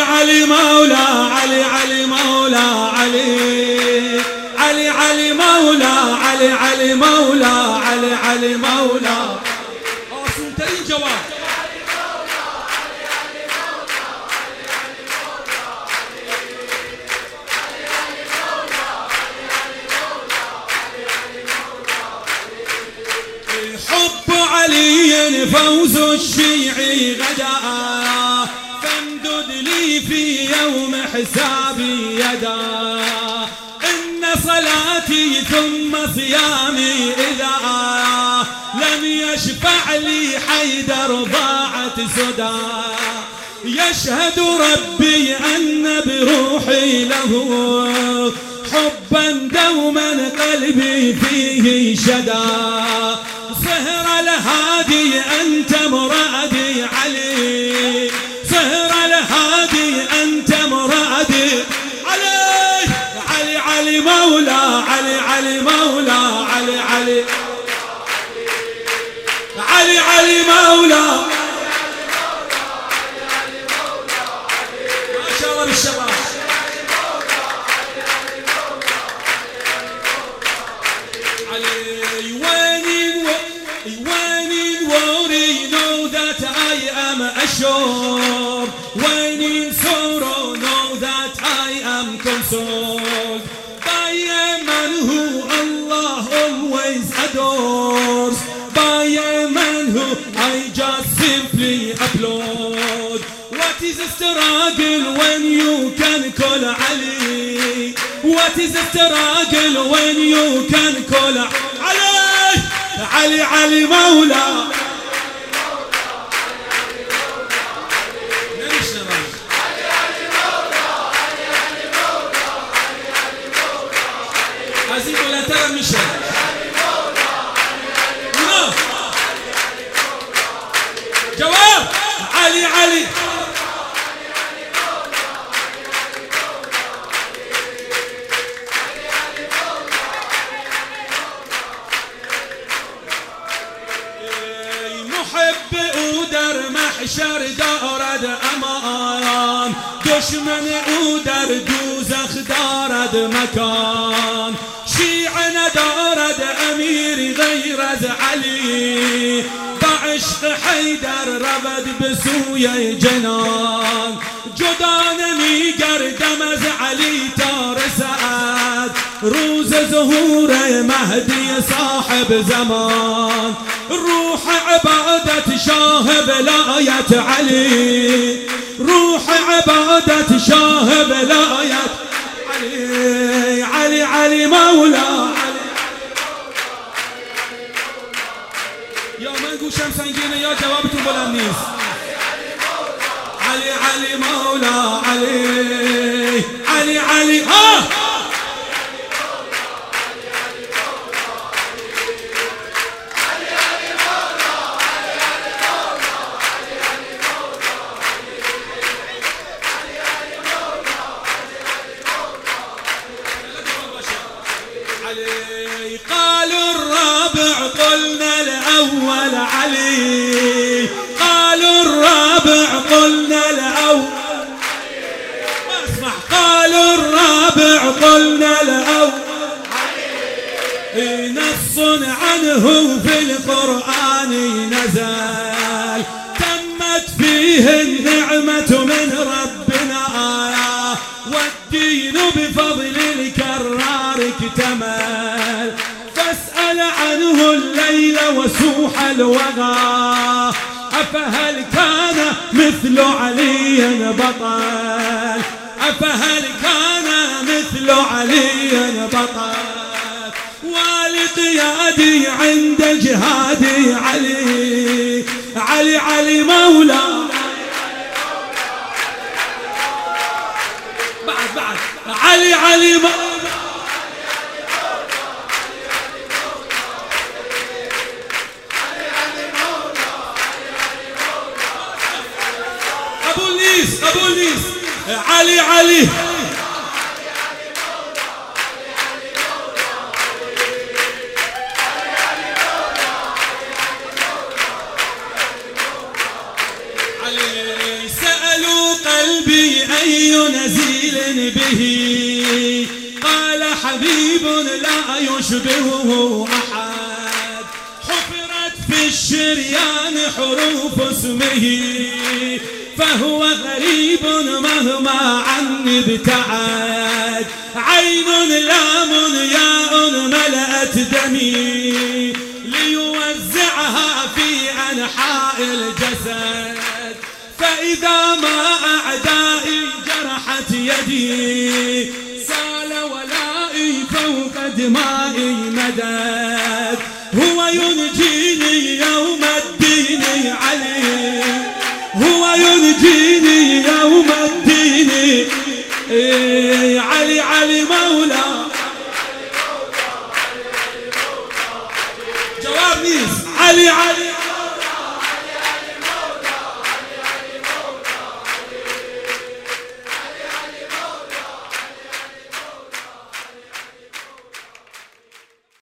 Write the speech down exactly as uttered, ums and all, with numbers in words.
علي مولا علي علي مولا علي علي علي مولا علي علي مولا علي علي مولا سنتين جواب حب علي فوز الشيعي غدا فامدد لي في يوم حسابي يدا إن صلاتي ثم صيامي إذا لم يشفع لي حيدر ضاعت سدى يشهد ربي أن بروحي له حبا دوما قلبي فيه شدا صهر الهادي أنت مرادي علي صهر الهادي أنت مرادي علي علي علي مولا علي علي مولا علي علي علي علي مولا ما شاء الله بالشباب Sure. When in sorrow, know that I am consoled by a man who Allah always adores, by a man who I just simply applaud. What is a struggle when you can call Ali? What is a struggle when you can call Ali? Ali, Ali, Mawla. جواب علي علي محب ودر محشر دارد امان دشمن ودر دوزخ دارد مکان شیعه ندارد امیر غیر از علی عشق حیدر رود به سوی جنان جدا نمیگردم از علی تا رسد روز ظهور مهدی صاحب زمان روح عبادت شاه ولایت علی روح عبادت شاه ولایت علی علی علی مولا یا من گوشم سنگینه یا جوابتون بلند نیست علی علی مولا علی علی علی آه قالوا الرابع قلنا الأول علي قالوا الرابع قلنا الأول ما اسمع قالوا الرابع قلنا الأول نص عنه في القرآن نزل تمت فيه النعمة من ربنا والدين بفضل الكرار اكتمل فاسأل عنه الليل وسوح الوغى أفهل كان مثل علي بطل أفهل كان مثل علي بطل والقيادي عند جهادي علي علي علي مولا بعد بعد علي علي مولا أبو النيس أبو النيس علي علي سألوا قلبي جميل به قال حبيب لا يشبهه أحد حفرت في الشريان حروف اسمه فهو غريب مهما عني ابتعد عين لام ياء ملأت دمي ليوزعها في أنحاء الجسد فإذا ما أعدائي جرحت يدي سال ولائي فوق دمائي مدد هو ينجيني يوم الدين علي هو ينجيني يوم الدين إيه علي علي مولا جواب نيس علي علي